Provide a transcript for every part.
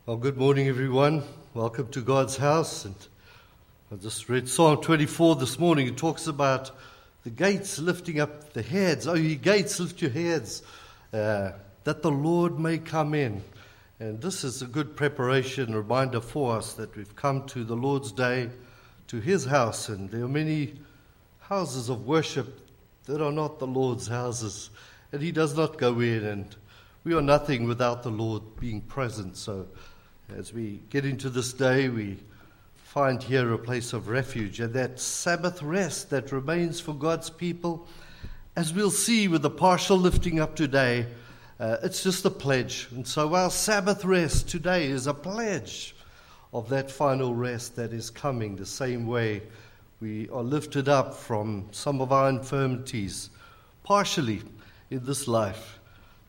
Well, good morning, everyone. Welcome to God's house. And I just read Psalm 24 this morning. It talks about the gates lifting up the heads. Oh, ye gates, lift your heads, that the Lord may come in. And this is a good preparation, reminder for us that we've come to the Lord's day, to his house. And there are many houses of worship that are not the Lord's houses. And he does not go in, and we are nothing without the Lord being present. So as we get into this day, we find here a place of refuge, and that Sabbath rest that remains for God's people. As we'll see with the partial lifting up today, it's just a pledge. And so our Sabbath rest today is a pledge of that final rest that is coming, the same way we are lifted up from some of our infirmities, partially in this life.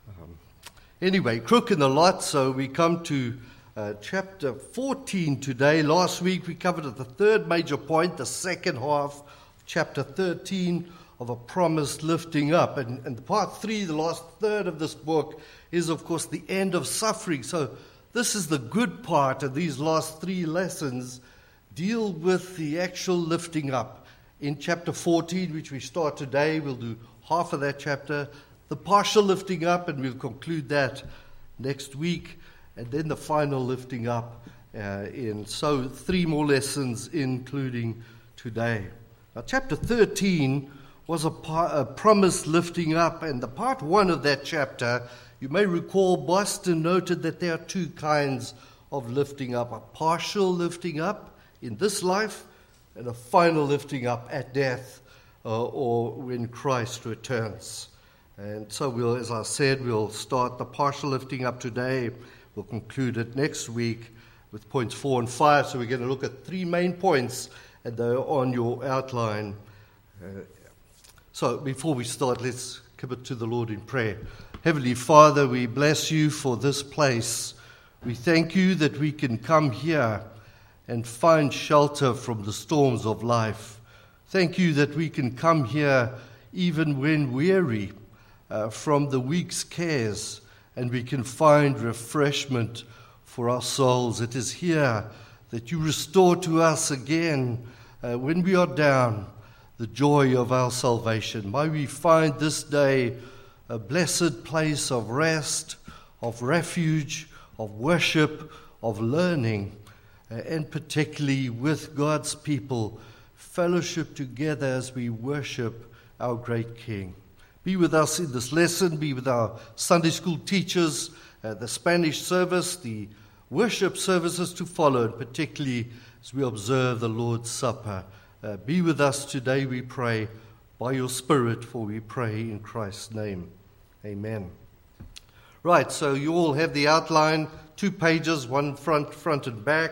Anyway, crook in the lot, so we come to chapter 14 today. Last week we covered the third major point, the second half of chapter 13 of a promised lifting up. And part 3, the last third of this book, is of course the end of suffering. So this is the good part of these last 3 lessons, deal with the actual lifting up. In chapter 14, which we start today, we'll do half of that chapter, the partial lifting up, and we'll conclude that next week. And then the final lifting up so 3 more lessons, including today. Now, chapter 13 was a promised lifting up, and the part 1 of that chapter, you may recall, Boston noted that there are 2 kinds of lifting up: a partial lifting up in this life, and a final lifting up at death or when Christ returns. And so as I said, we'll start the partial lifting up today. We'll conclude it next week with points 4 and 5. So we're going to look at 3 main points, and they're on your outline. So before we start, let's commit to the Lord in prayer. Heavenly Father, we bless you for this place. We thank you that we can come here and find shelter from the storms of life. Thank you that we can come here even when weary from the week's cares, and we can find refreshment for our souls. It is here that you restore to us again, when we are down, the joy of our salvation. May we find this day a blessed place of rest, of refuge, of worship, of learning, and particularly with God's people, fellowship together as we worship our great King. Be with us in this lesson, be with our Sunday school teachers, the Spanish service, the worship services to follow, and particularly as we observe the Lord's Supper. Be with us today, we pray, by your Spirit, for we pray in Christ's name. Amen. Right, so you all have the outline, 2 pages, one front and back.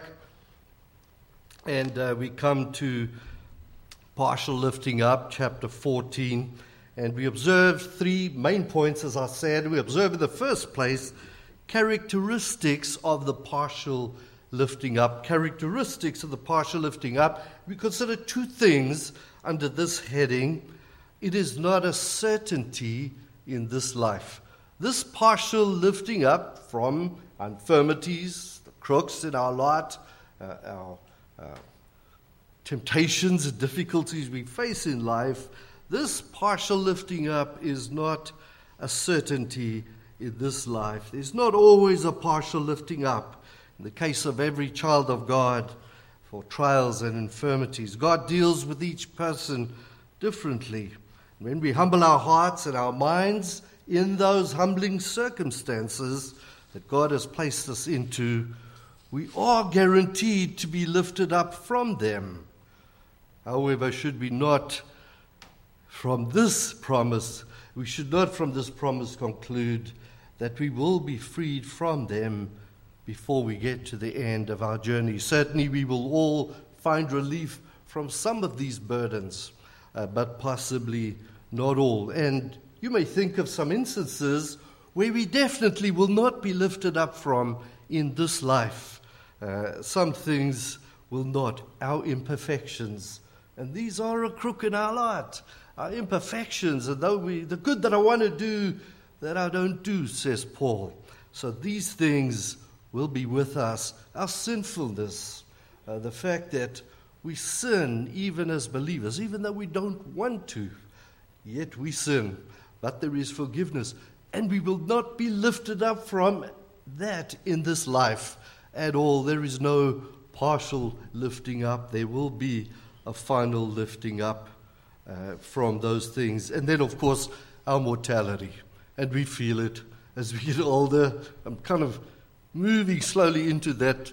And we come to partial lifting up, chapter 14. And we observe 3 main points, as I said. We observe in the first place characteristics of the partial lifting up. Characteristics of the partial lifting up. We consider 2 things under this heading. It is not a certainty in this life. This partial lifting up from infirmities, the crooks in our lot, our temptations and difficulties we face in life, this partial lifting up is not a certainty in this life. There's not always a partial lifting up. In the case of every child of God, for trials and infirmities, God deals with each person differently. When we humble our hearts and our minds in those humbling circumstances that God has placed us into, we are guaranteed to be lifted up from them. However, from this promise conclude that we will be freed from them before we get to the end of our journey. Certainly we will all find relief from some of these burdens, but possibly not all. And you may think of some instances where we definitely will not be lifted up from in this life. Some things will not, our imperfections. And these are a crook in our lot. Our imperfections, and the good that I want to do, that I don't do, says Paul. So these things will be with us. Our sinfulness, the fact that we sin even as believers, even though we don't want to, yet we sin. But there is forgiveness, and we will not be lifted up from that in this life at all. There is no partial lifting up. There will be a final lifting up from those things. And then, of course, our mortality. And we feel it as we get older. I'm kind of moving slowly into that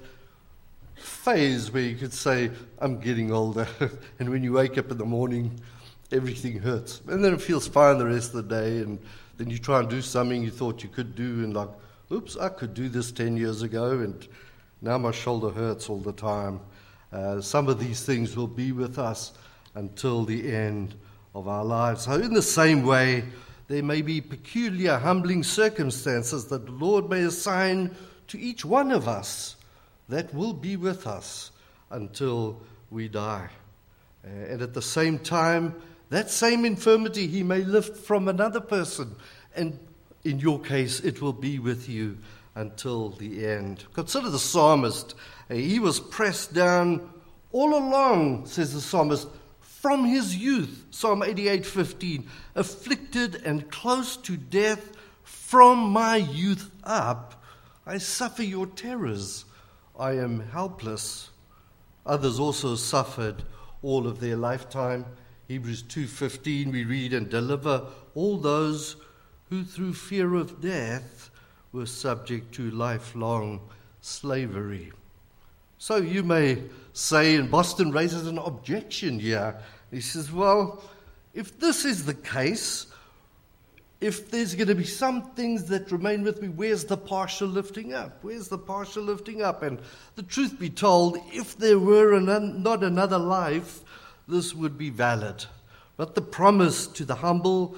phase where you could say, I'm getting older. And when you wake up in the morning, everything hurts. And then it feels fine the rest of the day. And then you try and do something you thought you could do. And like, oops, I could do this 10 years ago. And now my shoulder hurts all the time. Some of these things will be with us until the end of our lives. So in the same way, there may be peculiar, humbling circumstances that the Lord may assign to each one of us that will be with us until we die. And at the same time, that same infirmity he may lift from another person. And in your case, it will be with you until the end. Consider the psalmist. He was pressed down all along, says the psalmist, from his youth. Psalm 88:15, afflicted and close to death from my youth up. I suffer your terrors. I am helpless. Others also suffered all of their lifetime. Hebrews 2:15 we read, and deliver all those who through fear of death were subject to lifelong slavery. So you may say, and Boston raises an objection here. He says, well, if this is the case, if there's going to be some things that remain with me, where's the partial lifting up? Where's the partial lifting up? And the truth be told, if there were not another life, this would be valid. But the promise to the humble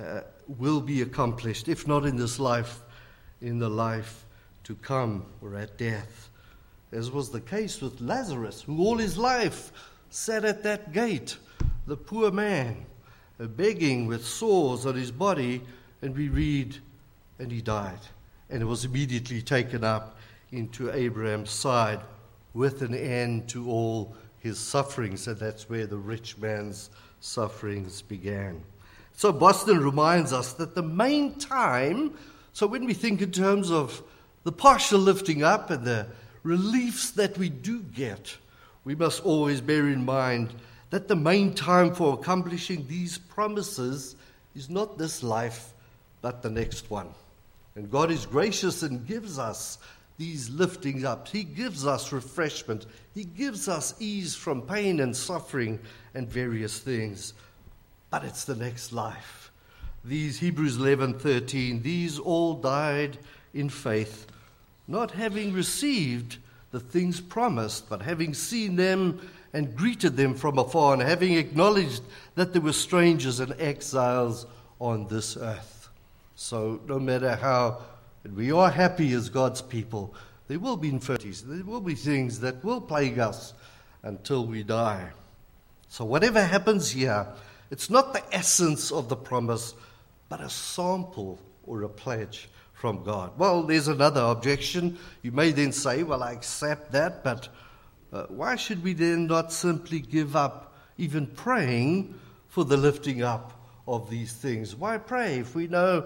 will be accomplished, if not in this life, in the life to come or at death. As was the case with Lazarus, who all his life sat at that gate, the poor man, begging with sores on his body, and we read, and he died. And it was immediately taken up into Abraham's side with an end to all his sufferings. And that's where the rich man's sufferings began. So Boston reminds us that the main time, so when we think in terms of the partial lifting up and the reliefs that we do get, we must always bear in mind that the main time for accomplishing these promises is not this life, but the next one. And God is gracious and gives us these liftings up. He gives us refreshment. He gives us ease from pain and suffering and various things. But it's the next life. These Hebrews 11:13, these all died in faith, not having received the things promised, but having seen them and greeted them from afar, and having acknowledged that they were strangers and exiles on this earth. So no matter how we are happy as God's people, there will be infirmities, there will be things that will plague us until we die. So whatever happens here, it's not the essence of the promise, but a sample or a pledge from God. Well, there's another objection. You may then say, well, I accept that, but why should we then not simply give up even praying for the lifting up of these things? Why pray if we know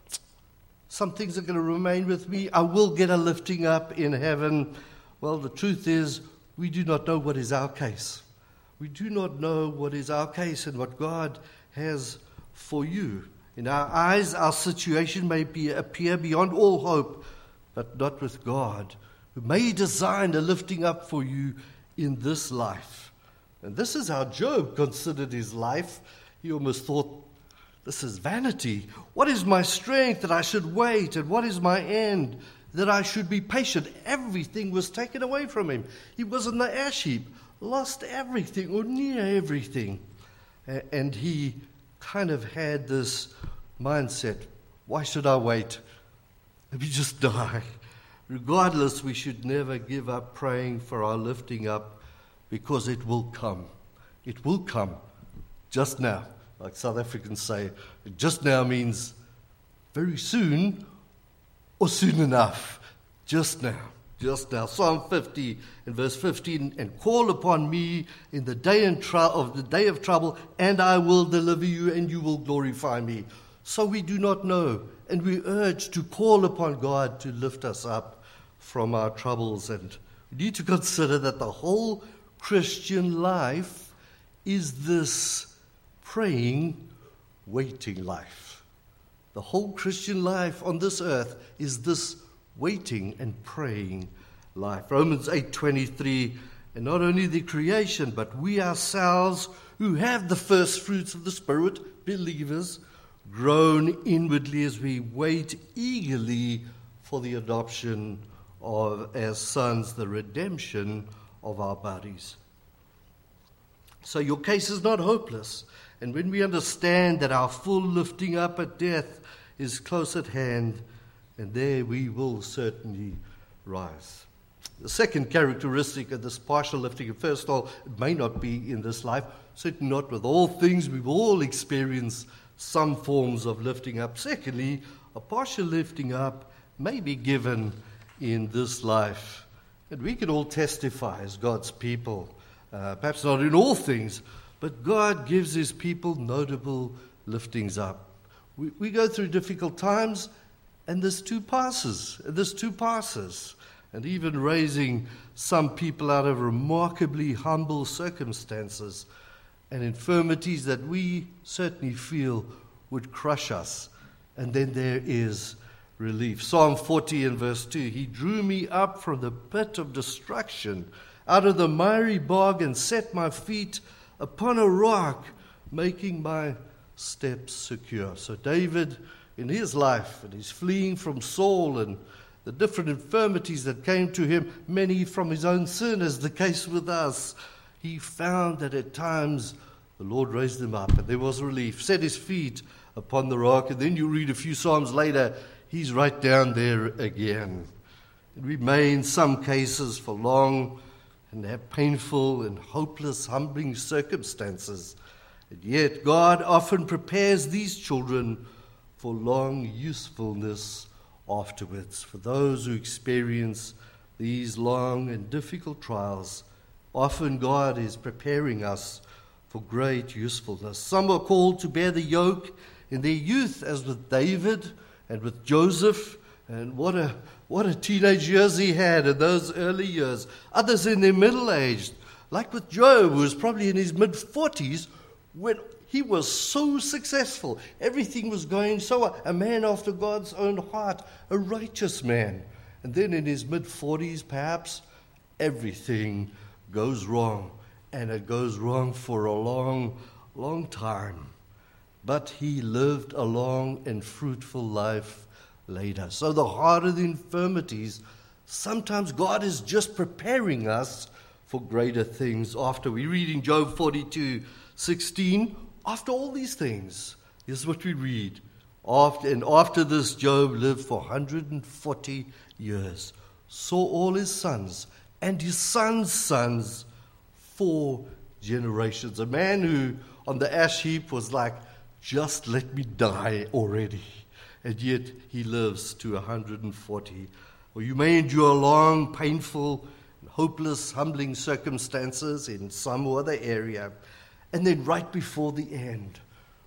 some things are going to remain with me? I will get a lifting up in heaven. Well, the truth is, we do not know what is our case. We do not know what is our case and what God has for you. In our eyes, our situation may appear beyond all hope, but not with God, who may design a lifting up for you in this life. And this is how Job considered his life. He almost thought, this is vanity. What is my strength that I should wait? And what is my end that I should be patient? Everything was taken away from him. He was in the ash heap, lost everything or near everything. And he kind of had this mindset, why should I wait? Let me just die. Regardless, we should never give up praying for our lifting up, because it will come. It will come just now. Like South Africans say, just now means very soon or soon enough. Just now. just now. Psalm 50 and verse 15, and call upon me in the day of trouble, and I will deliver you, and you will glorify me. So we do not know, and we urge to call upon God to lift us up from our troubles. And we need to consider that the whole Christian life is this praying, waiting life. The whole Christian life on this earth is this waiting and praying life. Romans 8:23, and not only the creation, but we ourselves who have the first fruits of the Spirit, believers, groan inwardly as we wait eagerly for the adoption of as sons, the redemption of our bodies. So your case is not hopeless. And when we understand that our full lifting up at death is close at hand, and there we will certainly rise. The second characteristic of this partial lifting, first of all, it may not be in this life, certainly not with all things. We've all experienced some forms of lifting up. Secondly, a partial lifting up may be given in this life. And we can all testify as God's people, perhaps not in all things, but God gives his people notable liftings up. We go through difficult times, and this too passes. And even raising some people out of remarkably humble circumstances and infirmities that we certainly feel would crush us. And then there is relief. Psalm 40 and verse 2, he drew me up from the pit of destruction, out of the miry bog, and set my feet upon a rock, making my steps secure. So David, in his life, and he's fleeing from Saul and the different infirmities that came to him, many from his own sin, as the case with us, he found that at times the Lord raised him up, and there was relief, set his feet upon the rock, and then you read a few Psalms later, he's right down there again. And we may, in some cases, for long and have painful and hopeless, humbling circumstances. And yet God often prepares these children for long usefulness afterwards. For those who experience these long and difficult trials, often God is preparing us for great usefulness. Some are called to bear the yoke in their youth, as with David and with Joseph, and what a teenage years he had in those early years. Others in their middle age, like with Job, who was probably in his mid-40s when he was so successful. Everything was going so well. A man after God's own heart, a righteous man. And then in his mid-40s, perhaps, everything goes wrong. And it goes wrong for a long, long time. But he lived a long and fruitful life later. So the harder the infirmities, sometimes God is just preparing us for greater things after. We read in Job 42:16, after all these things, here's what we read. After this, Job lived for 140 years, saw all his sons and his sons' sons, 4 generations. A man who on the ash heap was like, just let me die already. And yet he lives to 140. Or you may endure long, painful, hopeless, humbling circumstances in some other area. And then right before the end,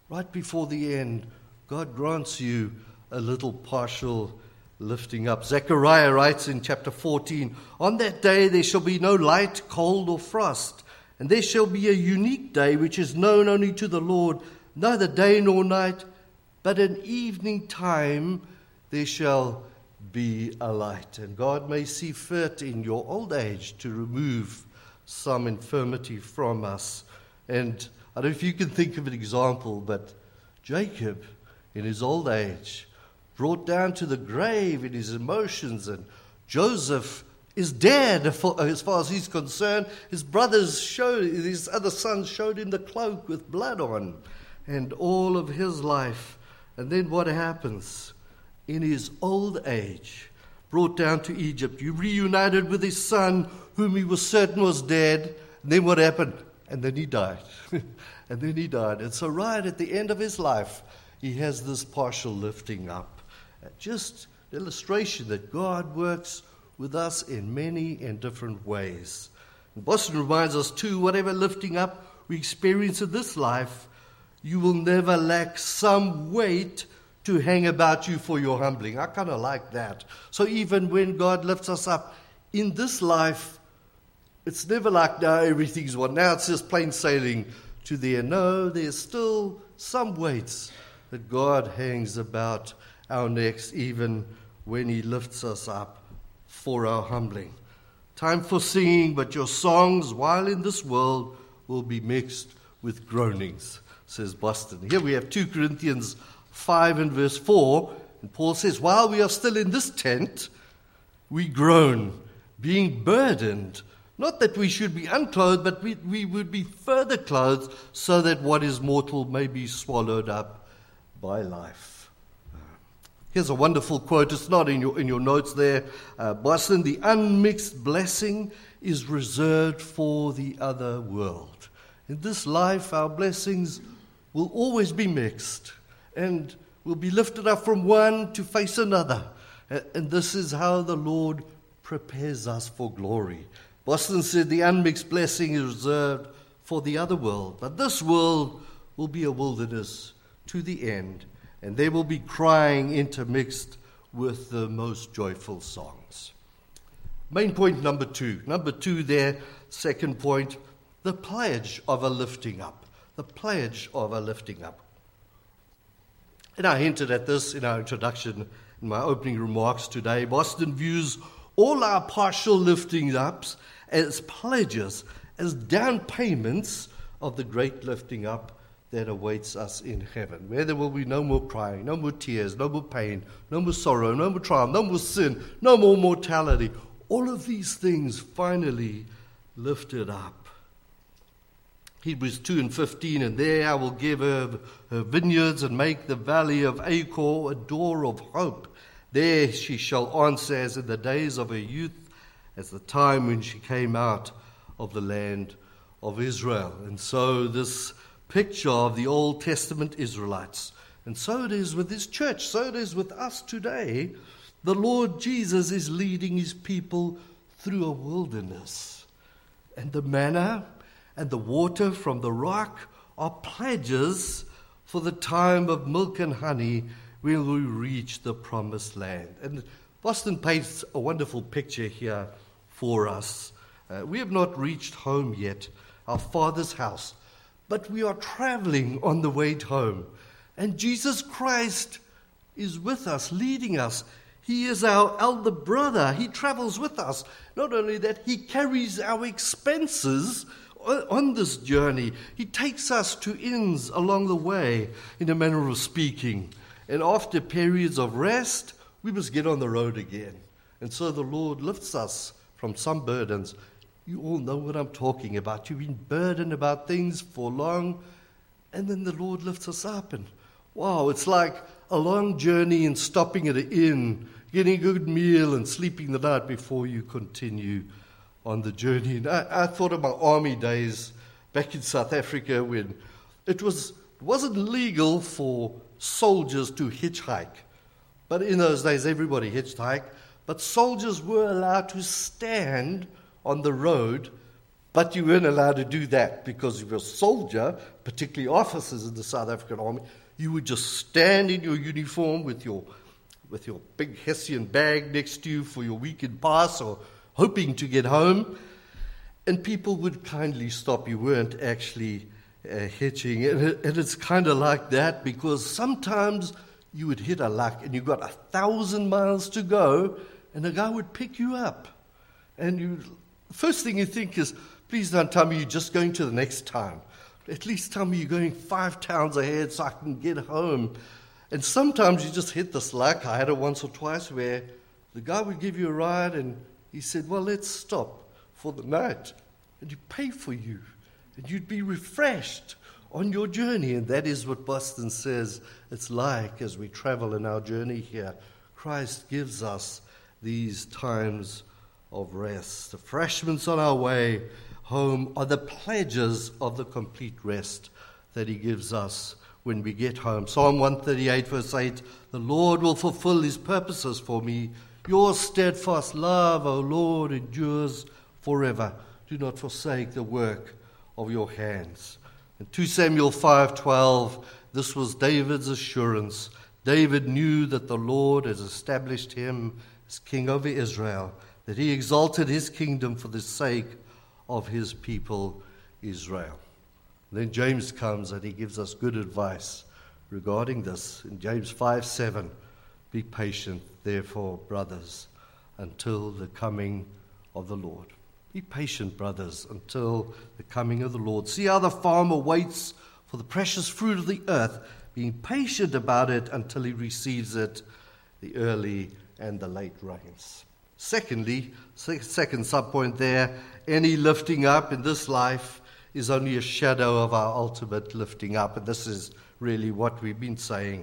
God grants you a little partial lifting up. Zechariah writes in chapter 14, on that day there shall be no light, cold, or frost, and there shall be a unique day which is known only to the Lord, neither day nor night, but an evening time there shall be a light. And God may see fit in your old age to remove some infirmity from us. And I don't know if you can think of an example, but Jacob, in his old age, brought down to the grave in his emotions, and Joseph is dead as far as he's concerned. His other sons showed him the cloak with blood on, and all of his life. And then what happens? In his old age, brought down to Egypt, you reunited with his son, whom he was certain was dead. And then what happened? And then he died. And so right at the end of his life, he has this partial lifting up. Just illustration that God works with us in many and different ways. And Boston reminds us too, whatever lifting up we experience in this life, you will never lack some weight to hang about you for your humbling. I kind of like that. So even when God lifts us up in this life, it's never like, no, everything's one. Now it's just plain sailing to there. No, there's still some weights that God hangs about our necks, even when he lifts us up for our humbling. Time for singing, but your songs, while in this world, will be mixed with groanings, says Boston. Here we have 2 Corinthians 5 and verse 4, and Paul says, while we are still in this tent, we groan, being burdened. Not that we should be unclothed, but we would be further clothed, so that what is mortal may be swallowed up by life. Here's a wonderful quote. It's not in your notes there. Boston, the unmixed blessing is reserved for the other world. In this life, our blessings will always be mixed, and will be lifted up from one to face another. And this is how the Lord prepares us for glory. Boston said the unmixed blessing is reserved for the other world, but this world will be a wilderness to the end, and they will be crying intermixed with the most joyful songs. Main point number 2. Number 2 there, second point, the pledge of a lifting up. The pledge of a lifting up. And I hinted at this in our introduction, in my opening remarks today. Boston views all our partial lifting ups as pledges, as down payments of the great lifting up that awaits us in heaven, where there will be no more crying, no more tears, no more pain, no more sorrow, no more trial, no more sin, no more mortality. All of these things finally lifted up. Hebrews 2 and 15, and there I will give her vineyards and make the valley of Achor a door of hope. There she shall answer as in the days of her youth, as the time when she came out of the land of Israel. And so this picture of the Old Testament Israelites, and so it is with this church, so it is with us today. The Lord Jesus is leading his people through a wilderness. And the manna and the water from the rock are pledges for the time of milk and honey when we reach the promised land. And Boston paints a wonderful picture here for us. We have not reached home yet, our Father's house, but we are traveling on the way home. And Jesus Christ is with us, leading us. He is our elder brother. He travels with us. Not only that, he carries our expenses on this journey. He takes us to inns along the way, in a manner of speaking. And after periods of rest, we must get on the road again. And so the Lord lifts us from some burdens. You all know what I'm talking about. You've been burdened about things for long, and then the Lord lifts us up. And wow, it's like a long journey and stopping at an inn, getting a good meal and sleeping the night before you continue on the journey. And I thought of my army days back in South Africa, when it wasn't legal for soldiers to hitchhike. But in those days, everybody hitchhiked. But soldiers were allowed to stand on the road, but you weren't allowed to do that, because if you're a soldier, particularly officers in the South African Army, you would just stand in your uniform with your big Hessian bag next to you for your weekend pass, or hoping to get home, and people would kindly stop. You weren't actually hitching. And it's kind of like that, because sometimes you would hit a luck and you got 1,000 miles to go, and a guy would pick you up. And first thing you think is, please don't tell me you're just going to the next town. At least tell me you're going 5 towns ahead so I can get home. And sometimes you just hit this luck. I had it once or twice where the guy would give you a ride and he said, well, let's stop for the night. And he'd pay for you. And you'd be refreshed on your journey. And that is what Boston says it's like as we travel in our journey here. Christ gives us these times of rest. The refreshments on our way home are the pledges of the complete rest that he gives us when we get home. Psalm 138 verse 8, the Lord will fulfill his purposes for me. Your steadfast love, O Lord, endures forever. Do not forsake the work of your hands. In 2 Samuel 5:12, this was David's assurance. David knew that the Lord has established him as king over Israel, that he exalted his kingdom for the sake of his people Israel. Then James comes and he gives us good advice regarding this. In James 5:7, be patient, therefore, brothers, until the coming of the Lord. Be patient, brothers, until the coming of the Lord. See how the farmer waits for the precious fruit of the earth, being patient about it until he receives it, the early and the late rains. Secondly, second subpoint there, any lifting up in this life is only a shadow of our ultimate lifting up. And this is really what we've been saying.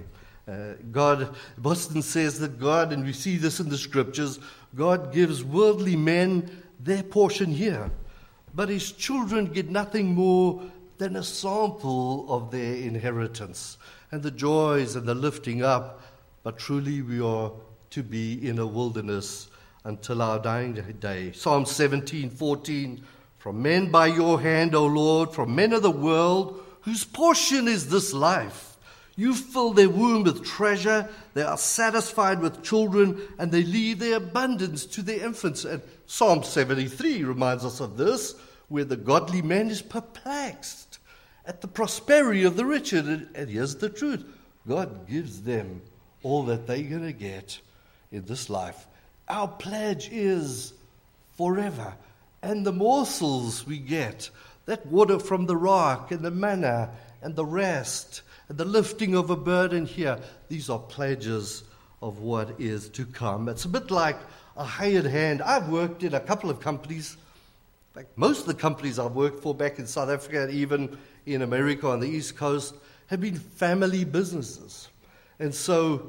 Boston says that God, and we see this in the scriptures, God gives worldly men their portion here. But his children get nothing more than a sample of their inheritance and the joys and the lifting up. But truly we are to be in a wilderness until our dying day. Psalm 17:14, from men by your hand, O Lord, from men of the world, whose portion is this life. You fill their womb with treasure, they are satisfied with children, and they leave their abundance to their infants. And Psalm 73 reminds us of this, where the godly man is perplexed at the prosperity of the rich. And here's the truth. God gives them all that they're going to get in this life. Our pledge is forever. And the morsels we get, that water from the rock and the manna and the rest and the lifting of a burden here, these are pledges of what is to come. It's a bit like a hired hand. I've worked in a couple of companies. Like most of the companies I've worked for back in South Africa and even in America on the East Coast have been family businesses. And so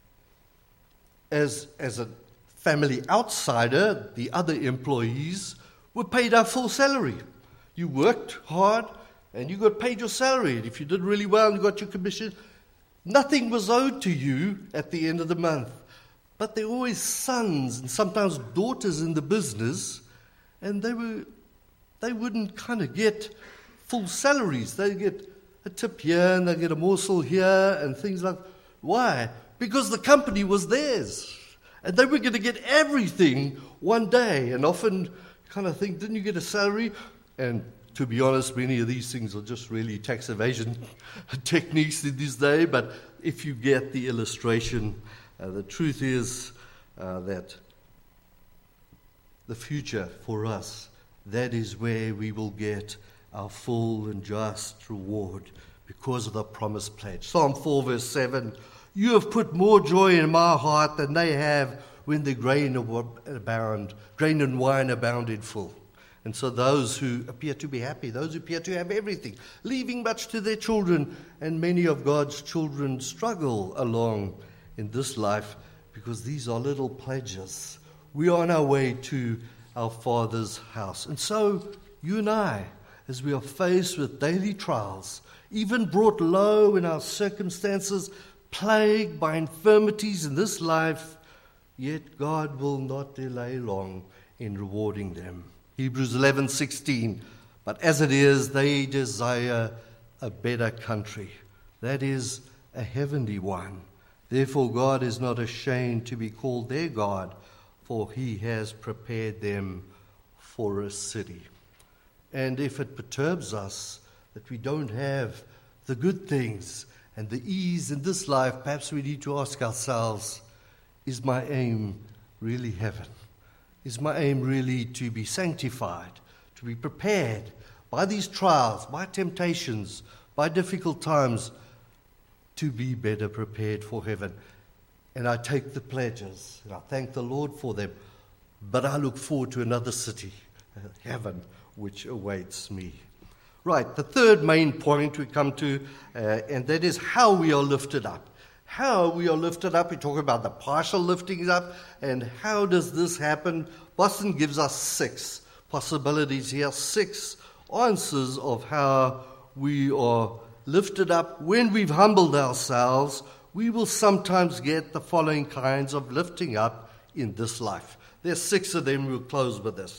as a family outsider, the other employees were paid our full salary. You worked hard and you got paid your salary. And if you did really well and you got your commission, nothing was owed to you at the end of the month. But there were always sons and sometimes daughters in the business, and they wouldn't kind of get full salaries. They'd get a tip here and they'd get a morsel here and things like that. Why? Because the company was theirs. And they were going to get everything one day. And often kind of think, didn't you get a salary? And to be honest, many of these things are just really tax evasion techniques in this day. But if you get the illustration, the truth is that the future for us, that is where we will get our full and just reward because of the promised pledge. Psalm 4 verse 7, you have put more joy in my heart than they have when the grain and wine abounded full. And so those who appear to be happy, those who appear to have everything, leaving much to their children, and many of God's children struggle along in this life because these are little pledges. We are on our way to our Father's house. And so you and I, as we are faced with daily trials, even brought low in our circumstances, plagued by infirmities in this life, yet God will not delay long in rewarding them. Hebrews 11:16, but as it is, they desire a better country, that is, a heavenly one. Therefore God is not ashamed to be called their God, for he has prepared them for a city. And if it perturbs us that we don't have the good things and the ease in this life, perhaps we need to ask ourselves, is my aim really heaven? Is my aim really to be sanctified, to be prepared by these trials, by temptations, by difficult times, to be better prepared for heaven? And I take the pledges, and I thank the Lord for them, but I look forward to another city, heaven, which awaits me. Right, the third main point we come to, and that is how we are lifted up. How we are lifted up. We talk about the partial lifting up, and how does this happen? Boston gives us 6 possibilities here, 6 answers of how we are lifted up. When we've humbled ourselves, we will sometimes get the following kinds of lifting up in this life. There's 6 of them. We'll close with this.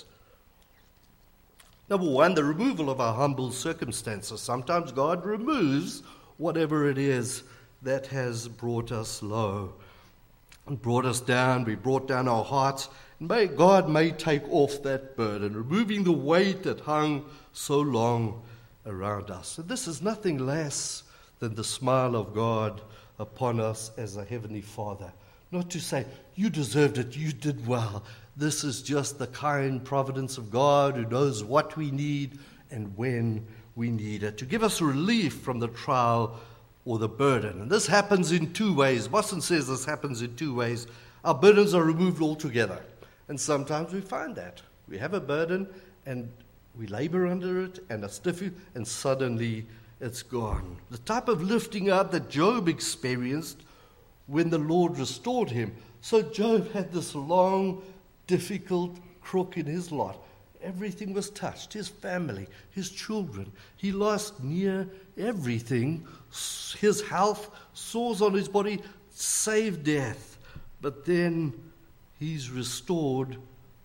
Number 1, the removal of our humble circumstances. Sometimes God removes whatever it is that has brought us low and brought us down. We brought down our hearts. God may take off that burden, removing the weight that hung so long around us. And this is nothing less than the smile of God upon us as a Heavenly Father. Not to say, you deserved it, you did well. This is just the kind providence of God who knows what we need and when we need it, to give us relief from the trial or the burden. And this happens in 2 ways. Boston says this happens in 2 ways. Our burdens are removed altogether. And sometimes we find that. We have a burden and we labor under it and it's difficult and suddenly it's gone. The type of lifting up that Job experienced when the Lord restored him. So Job had this long, difficult crook in his lot. Everything was touched. His family, his children. He lost near everything. His health, sores on his body, save death. But then he's restored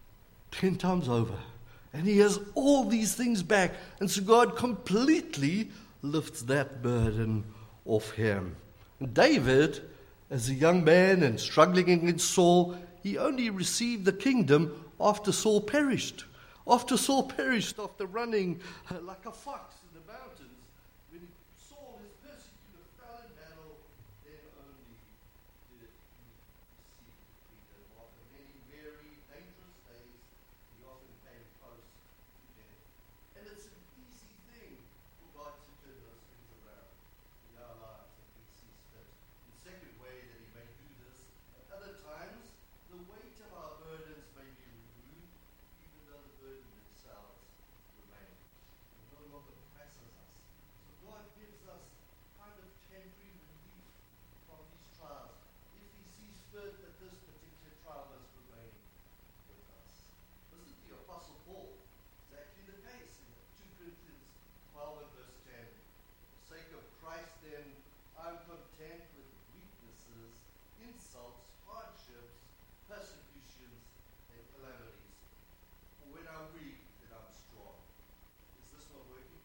10 times over. And he has all these things back. And so God completely lifts that burden off him. And David, as a young man and struggling against Saul, he only received the kingdom after Saul perished. After Saul perished, after running like a fox in the mountains, when Saul, his persecutor, fell in battle, then only did he receive the kingdom. After many very dangerous days, he often came close to death. And it's an easy thing for God to turn those things around in our lives if he sees fit. The second way that he may do this, at other times, the weight of our burdens may be removed, even though the burden themselves remain. It no longer presses us. So God gives us kind of temporary relief from these trials, if he sees fit that this particular trial must remain with us. Listen to the Apostle Paul. It's actually the case in 2 Corinthians 12 and verse 10. For the sake of Christ then, I'm content with weaknesses, insults, hardships, persecutions, and calamities. For when I'm weak, then I'm strong. Is this not working?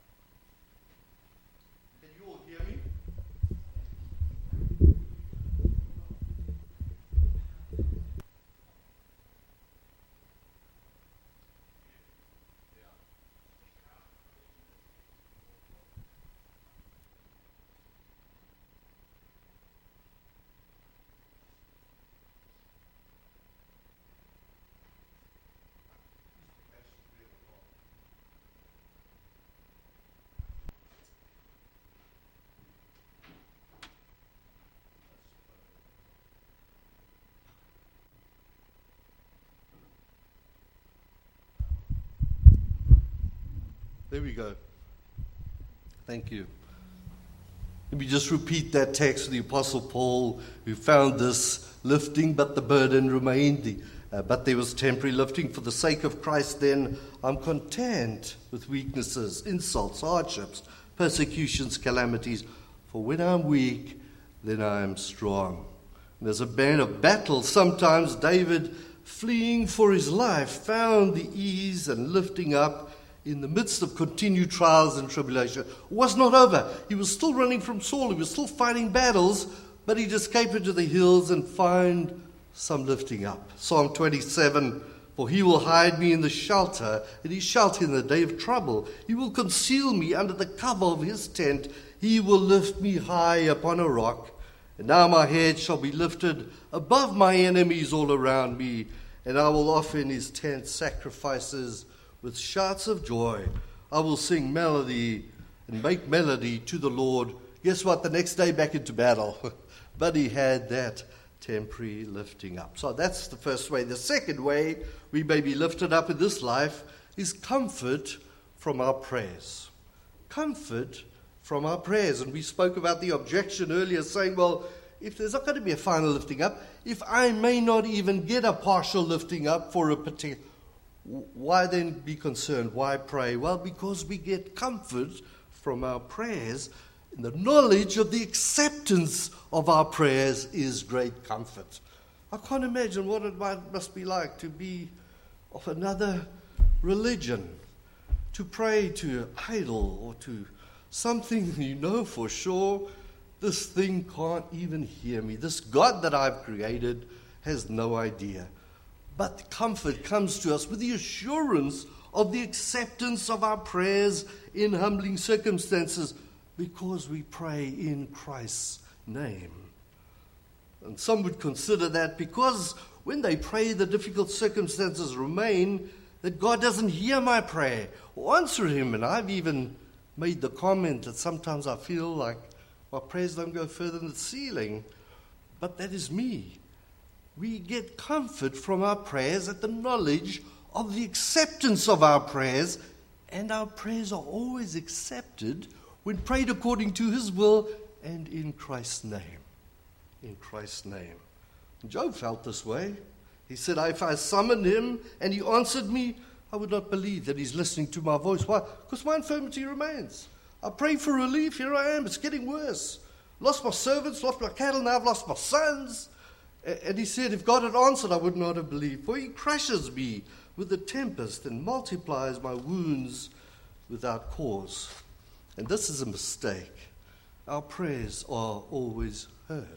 Can you all hear me? There we go. Thank you. Let me just repeat that text of the Apostle Paul, who found this lifting, but the burden remained. But there was temporary lifting. For the sake of Christ, then, I'm content with weaknesses, insults, hardships, persecutions, calamities. For when I'm weak, then I am strong. And as a man of battle, sometimes David, fleeing for his life, found the ease and lifting up in the midst of continued trials and tribulation. It was not over. He was still running from Saul. He was still fighting battles, but he'd escape into the hills and find some lifting up. Psalm 27, for he will hide me in the shelter, and he shelter in the day of trouble. He will conceal me under the cover of his tent. He will lift me high upon a rock. And now my head shall be lifted above my enemies all around me, and I will offer in his tent sacrifices with shouts of joy. I will sing melody and make melody to the Lord. Guess what? The next day back into battle. But he had that temporary lifting up. So that's the first way. The second way we may be lifted up in this life is comfort from our prayers. Comfort from our prayers. And we spoke about the objection earlier, saying, well, if there's not going to be a final lifting up, if I may not even get a partial lifting up for a particular, why then be concerned? Why pray? Well, because we get comfort from our prayers. And the knowledge of the acceptance of our prayers is great comfort. I can't imagine what it must be like to be of another religion, to pray to an idol or to something you know for sure, this thing can't even hear me. This God that I've created has no idea. But comfort comes to us with the assurance of the acceptance of our prayers in humbling circumstances because we pray in Christ's name. And some would consider that because when they pray, the difficult circumstances remain, that God doesn't hear my prayer or answer him. And I've even made the comment that sometimes I feel like my prayers don't go further than the ceiling. But that is me. We get comfort from our prayers at the knowledge of the acceptance of our prayers, and our prayers are always accepted when prayed according to his will and in Christ's name. In Christ's name. Job felt this way. He said, if I summoned him and he answered me, I would not believe that he's listening to my voice. Why? Because my infirmity remains. I pray for relief. Here I am. It's getting worse. Lost my servants, lost my cattle, now I've lost my sons. And he said, if God had answered, I would not have believed. For he crushes me with the tempest and multiplies my wounds without cause. And this is a mistake. Our prayers are always heard.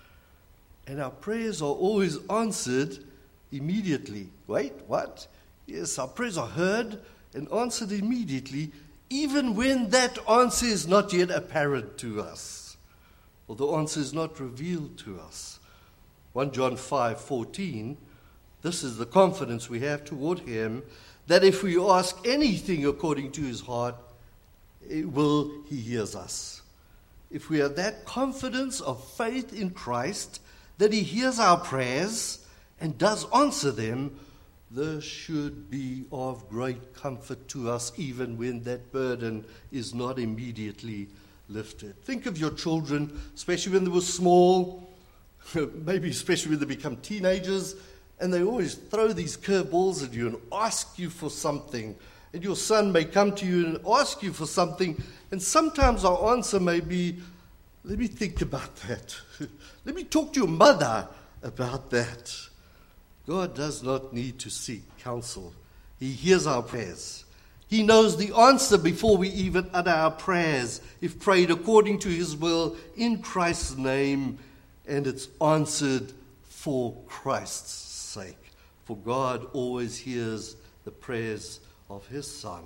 And our prayers are always answered immediately. Wait, what? Yes, our prayers are heard and answered immediately, even when that answer is not yet apparent to us, or the answer is not revealed to us. 1 John 5:14, this is the confidence we have toward him, that if we ask anything according to his heart, he hears us. If we have that confidence of faith in Christ, that he hears our prayers and does answer them, this should be of great comfort to us, even when that burden is not immediately lifted. Think of your children, especially when they were small, maybe especially when they become teenagers, and they always throw these curveballs at you and ask you for something. And your son may come to you and ask you for something, and sometimes our answer may be, let me think about that. Let me talk to your mother about that. God does not need to seek counsel. He hears our prayers. He knows the answer before we even utter our prayers, if prayed according to his will in Christ's name, and it's answered for Christ's sake. For God always hears the prayers of his Son.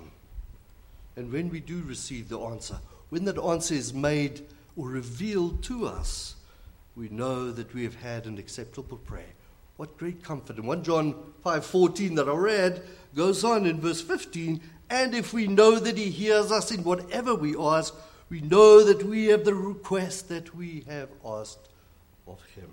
And when we do receive the answer, when that answer is made or revealed to us, we know that we have had an acceptable prayer. What great comfort. And 1 John 5:14 that I read goes on in verse 15, and if we know that he hears us in whatever we ask, we know that we have the request that we have asked of him.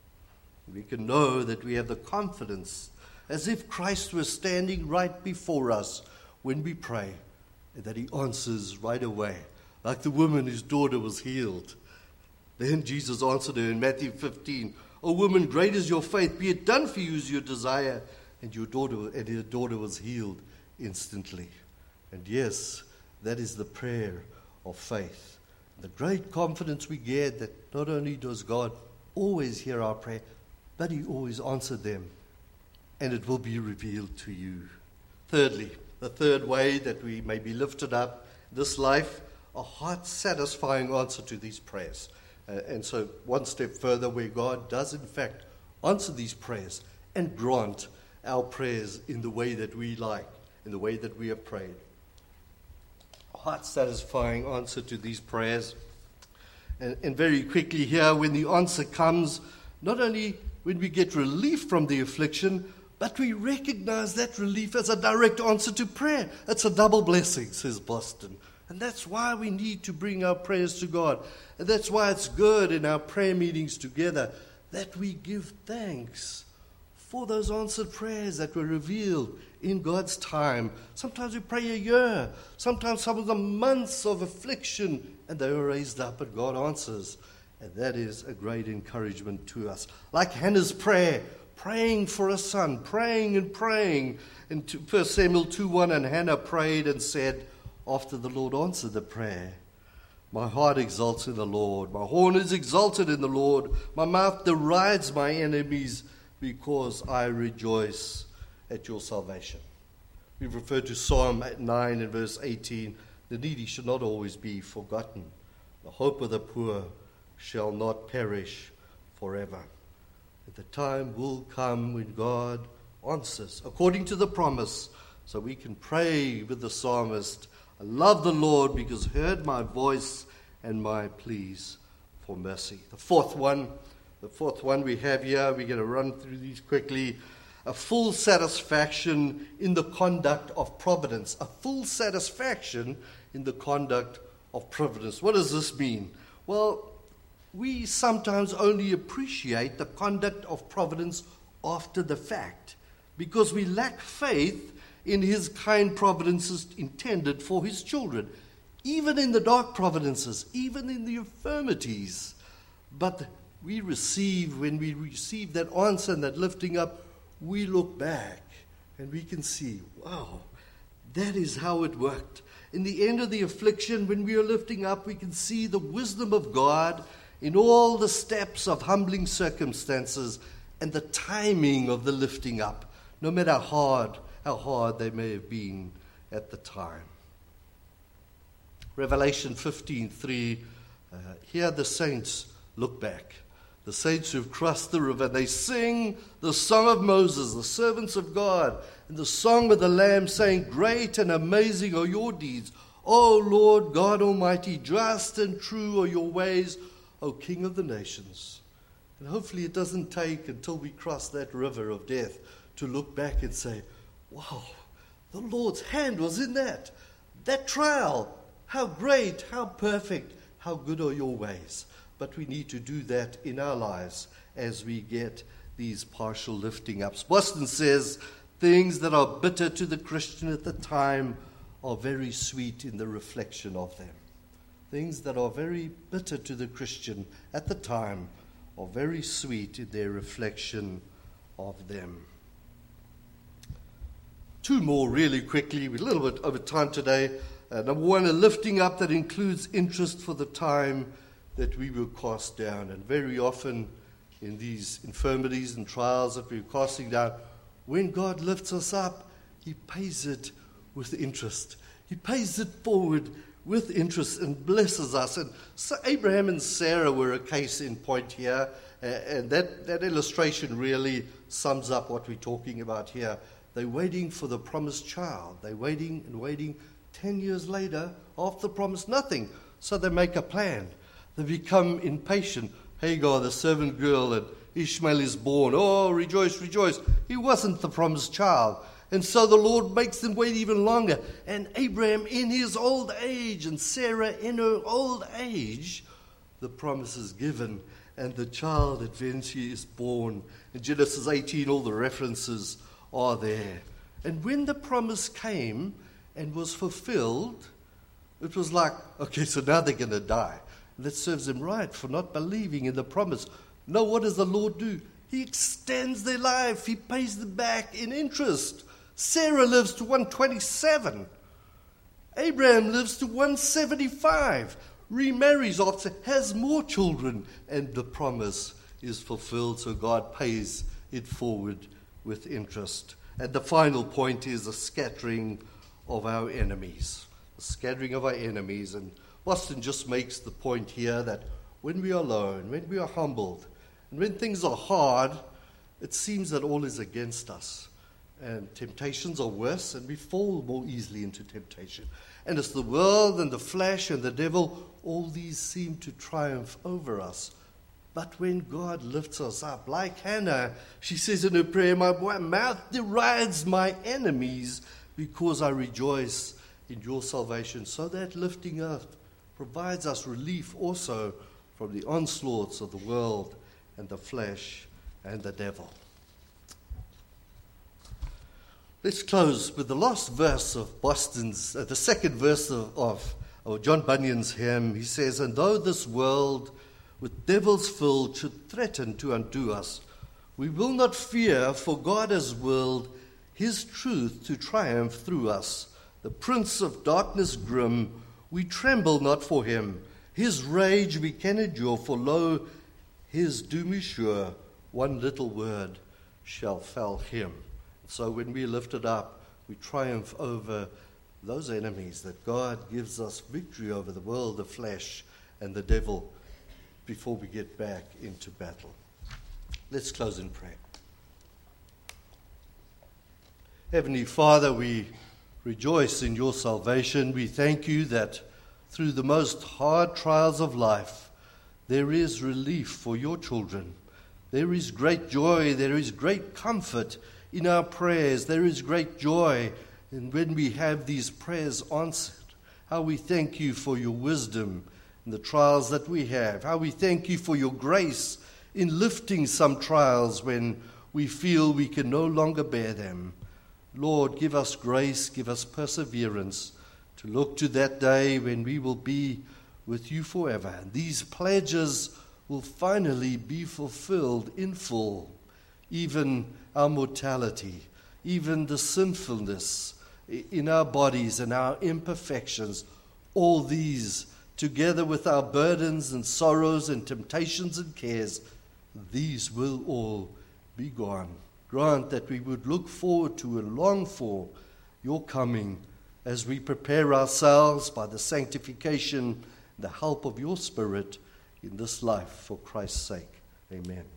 We can know that we have the confidence as if Christ were standing right before us when we pray, and that he answers right away, like the woman whose daughter was healed. Then Jesus answered her in Matthew 15, O woman, great is your faith, be it done for you as you desire. And her daughter was healed instantly. And yes, that is the prayer of faith. The great confidence we get that not only does God always hear our prayer, but he always answered them, and it will be revealed to you. Thirdly, the third way that we may be lifted up in this life, a heart-satisfying answer to these prayers. And so one step further, where God does in fact answer these prayers and grant our prayers in the way that we like, in the way that we have prayed. A heart-satisfying answer to these prayers. And very quickly here, when the answer comes, not only when we get relief from the affliction, but we recognize that relief as a direct answer to prayer. It's a double blessing, says Boston. And that's why we need to bring our prayers to God. And that's why it's good in our prayer meetings together that we give thanks for those answered prayers that were revealed in God's time. Sometimes we pray a year, sometimes some of the months of affliction, and they were raised up and God answers. And that is a great encouragement to us. Like Hannah's prayer, praying for a son, praying and praying. In 1 Samuel 2:1, and Hannah prayed and said, after the Lord answered the prayer, my heart exalts in the Lord. My horn is exalted in the Lord. My mouth derides my enemies because I rejoice at your salvation. We've referred to Psalm 9 and verse 18. The needy shall not always be forgotten. The hope of the poor shall not perish forever. And the time will come when God answers according to the promise, so we can pray with the psalmist, I love the Lord because he heard my voice and my pleas for mercy. The fourth one we have here, we're going to run through these quickly. A full satisfaction in the conduct of providence. A full satisfaction in the conduct of providence. What does this mean? Well, we sometimes only appreciate the conduct of providence after the fact because we lack faith in his kind providences intended for his children, even in the dark providences, even in the infirmities. But when we receive that answer and that lifting up, we look back and we can see, wow, that is how it worked. In the end of the affliction, when we are lifting up, we can see the wisdom of God in all the steps of humbling circumstances and the timing of the lifting up, no matter how hard they may have been at the time. Revelation 15:3, here the saints look back. The saints who've crossed the river, they sing the song of Moses, the servants of God, and the song of the Lamb, saying, great and amazing are your deeds, O Lord God Almighty, just and true are your ways, O King of the nations. And hopefully it doesn't take until we cross that river of death to look back and say, wow, the Lord's hand was in that trial. How great, how perfect, how good are your ways. But we need to do that in our lives as we get these partial lifting ups. Boston says, things that are bitter to the Christian at the time are very sweet in the reflection of them. Things that are very bitter to the Christian at the time are very sweet in their reflection of them. Two more really quickly. We're a little bit over time today. Number one, a lifting up that includes interest for the time that we will cast down. And very often in these infirmities and trials that we're casting down, when God lifts us up, he pays it with interest. He pays it forward with interest and blesses us. And so Abraham and Sarah were a case in point here. And that illustration really sums up what we're talking about here. They're waiting for the promised child. They're waiting and waiting. 10 years later, after the promise, nothing. So they make a plan. They become impatient. Hagar, the servant girl, and Ishmael is born. Oh, rejoice, rejoice. He wasn't the promised child. And so the Lord makes them wait even longer. And Abraham in his old age and Sarah in her old age, the promise is given. And the child eventually is born. In Genesis 18, all the references are there. And when the promise came and was fulfilled, it was like, okay, so now they're going to die. And that serves them right for not believing in the promise. No, what does the Lord do? He extends their life. He pays them back in interest. Sarah lives to 127. Abraham lives to 175. Remarries after, has more children, and the promise is fulfilled. So God pays it forward with interest. And the final point is the scattering of our enemies. The scattering of our enemies. And Boston just makes the point here that when we are alone, when we are humbled, and when things are hard, it seems that all is against us. And temptations are worse, and we fall more easily into temptation. And it's the world and the flesh and the devil, all these seem to triumph over us. But when God lifts us up, like Hannah, she says in her prayer, my mouth derides my enemies because I rejoice in your salvation. So that lifting up provides us relief also from the onslaughts of the world and the flesh and the devil. Let's close with the last verse of Boston's, the second verse of John Bunyan's hymn. He says, and though this world with devils filled should threaten to undo us, we will not fear, for God has willed his truth to triumph through us. The prince of darkness grim, we tremble not for him. His rage we can endure, for lo, his doom is sure. One little word shall fell him. So when we lift it up, we triumph over those enemies, that God gives us victory over the world, the flesh, and the devil before we get back into battle. Let's close in prayer. Heavenly Father, we rejoice in your salvation. We thank you that through the most hard trials of life, there is relief for your children. There is great joy, there is great comfort in our prayers. There is great joy in when we have these prayers answered. How we thank you for your wisdom in the trials that we have. How we thank you for your grace in lifting some trials when we feel we can no longer bear them. Lord, give us grace, give us perseverance to look to that day when we will be with you forever. And these pledges will finally be fulfilled in full. Even our mortality, even the sinfulness in our bodies and our imperfections, all these, together with our burdens and sorrows and temptations and cares, these will all be gone. Grant that we would look forward to and long for your coming as we prepare ourselves by the sanctification, the help of your Spirit in this life for Christ's sake. Amen.